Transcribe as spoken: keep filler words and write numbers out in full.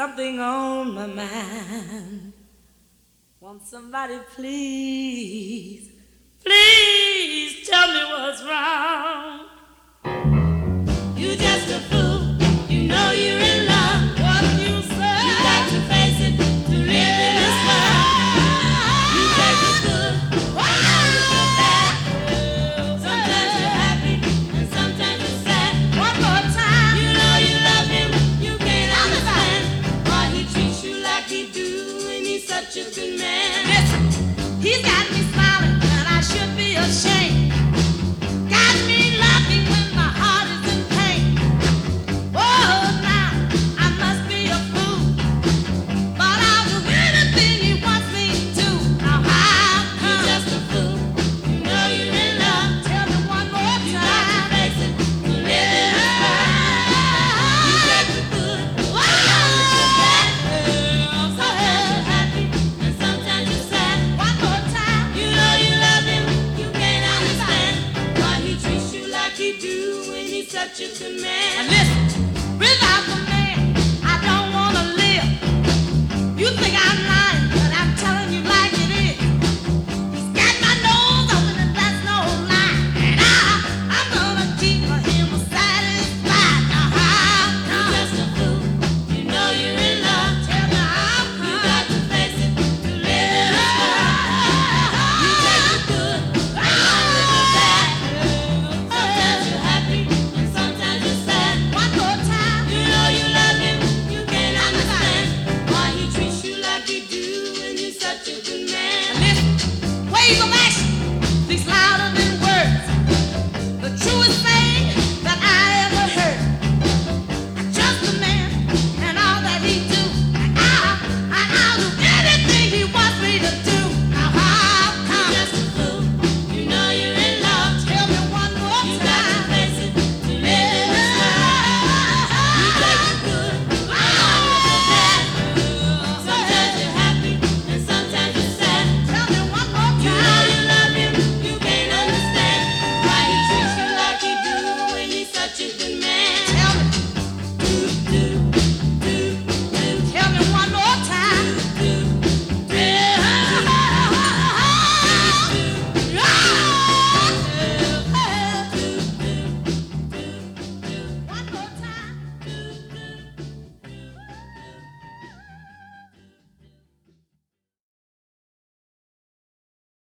something on my mind. Won't somebody please, please tell me what's wrong? You just a fool, you know you're in love. What you say? You got to face it to live in this world. You take the good, and now you feel bad. Sometimes you're happy, and sometimes you're sad. One more time. You know you love him, you can't understand why he treats you like he do, and he's such a good man. Listen, he's got me smiling, and I should be ashamed. Got me laughing when my heart is in pain. Oh, now I must be a fool, but I'll do anything he wants me to. Now how come? You're just a fool, you know you're in love. Tell me one more time. You got to face it, to live in this world. You take the good, along with the bad. Sometimes you're happy, and sometimes you're sad. One more time. You know you love him, you can't understand why he treats you like he do, when he's such a good man. And listen, without the man, I don't wanna live. You think I'm not